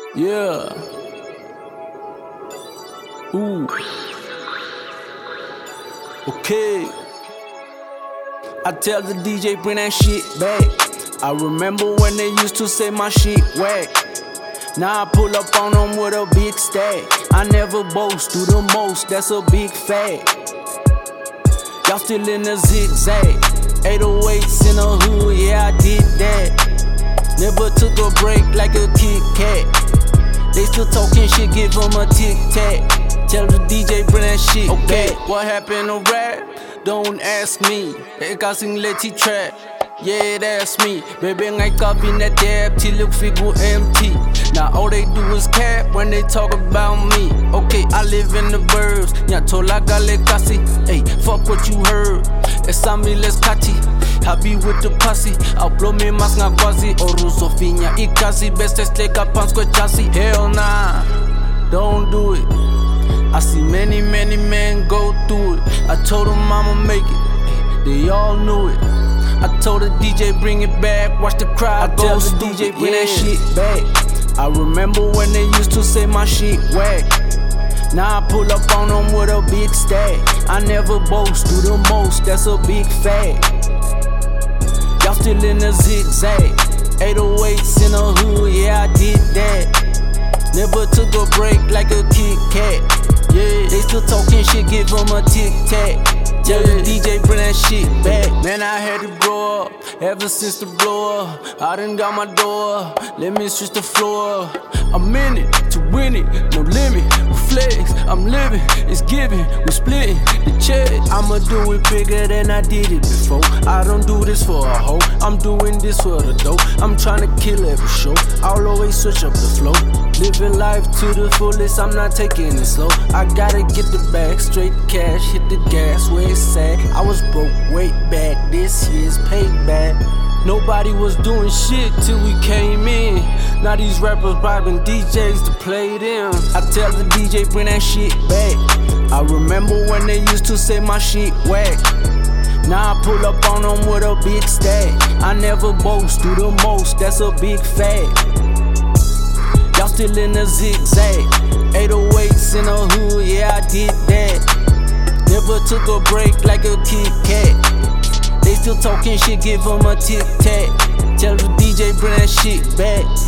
Yeah. Ooh. Okay. I tell the DJ bring that shit back. I remember when they used to say my shit whack. Now I pull up on them with a big stack. I never boast, do the most, that's a big fact. Y'all still in the zigzag. 808s in the hood, yeah I did that. Never took a break like a Kit Kat. They still talking shit, give them a tic tac. Tell the DJ bring that shit okay. Back. What happened to rap? Don't ask me. Ikaw sing leti trap. Yeah, that's me. Baby, ngay copy that dab till look figure empty. Now all they do is cap when they talk about me. Okay, I live in the burbs. Nyatola gale kasi. Hey, fuck what you heard. Esa mi les kati. I be with the posse. I'll blow me mas nga quasi. Oru sofinya ikazi. Best lega pants kwa chassis. Hell nah, don't do it. I see many men go through it. I told them I'ma make it. They all knew it. I told the DJ bring it back, watch the crowd go. I tell the DJ bring that shit back. I remember when they used to say my shit whack. Now I pull up on them with a big stack. I never boast, do the most, that's a big fact. Y'all still in the zigzag. 808s in the hood, yeah I did that. Never took a break like a Kit Kat. Yeah, they still talking shit, give them a tic tac. Tell the DJ bring that shit back. Man, I had to grow up ever since the blow up. I done got my door, let me switch the floor. I'm in it to win it, no limit. We flex, I'm living, it's giving, we splitting the check. I'ma do it bigger than I did it before. I don't do this for a hoe, I'm doing this for the dough. I'm trying to kill every show, I'll always switch up the flow. Living life to the fullest, I'm not taking it slow. I gotta get the bag, straight cash, hit the gas where it's at. I was broke way back, this year's payback. Nobody was doing shit till we came in. Now these rappers bribing DJs to play them. I tell the DJ bring that shit back. I remember when they used to say my shit whack. Now I pull up on them with a big stack. I never boast, do the most, that's a big fact. Y'all still in the zigzag. 808s in the hood, yeah I did that. Never took a break like a Kit Kat. They still talking shit, give them a tic tac. Tell the DJ bring that shit back.